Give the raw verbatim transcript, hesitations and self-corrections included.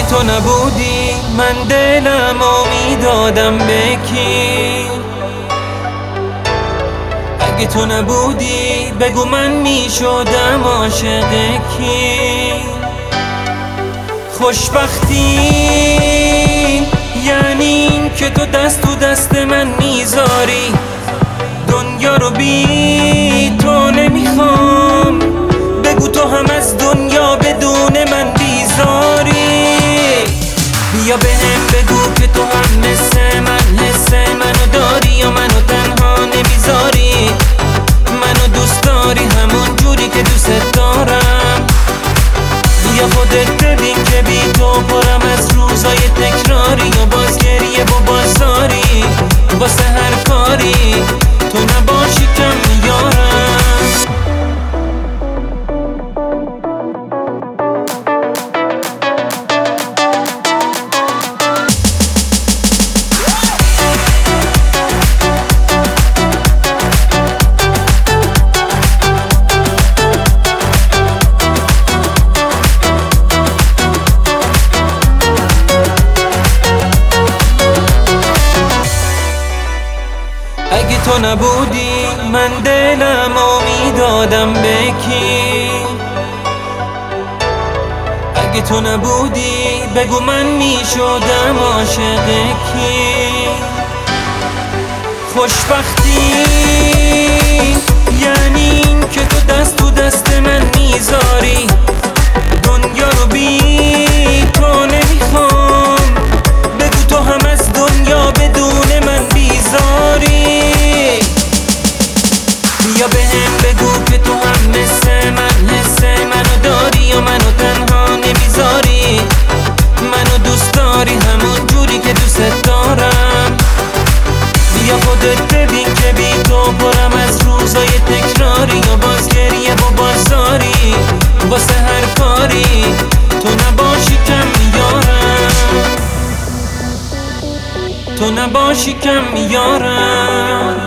تو نبودی من دلم میدادم به کی؟ اگه تو نبودی بگو من میشدم عاشق کی؟ خوشبختی یعنی این که تو دست تو دست من میذاری، دنیا رو بی تو نمیخوام، بگو تو هم از دنیا بدون من بیزاری. بیا بهم بگو که تو هم مثل من حس منو داری یا منو تنها نمیذاری، منو دوست داری همون جوری که دوست دارم. بیا خودت ببین که بی تو پرم از روزای تکراری و باز گریه و بازاری واسه هر کاری تو نباشی کم میارم. اگه تو نبودی من دلم میدادم به کی؟ اگه تو نبودی بگو من میشدم عاشق کی؟ خوشبختی یعنی این که تو دست تو دست من میذاری، دنیا رو بی تو نمیخوام، بگو تو هم از دنیا بدون من بیزاری. بیا بهم بگو که تو هم مثل من حس منو داری یا منو تنها نمیذاری، منو دوست داری همون جوری که دوست دارم. بیا خودت ببین که بی تو پرم از روزای تکراری و باز گریه و بازاری واسه هر کاری تو نباشی کم میارم، تو نباشی کم میارم.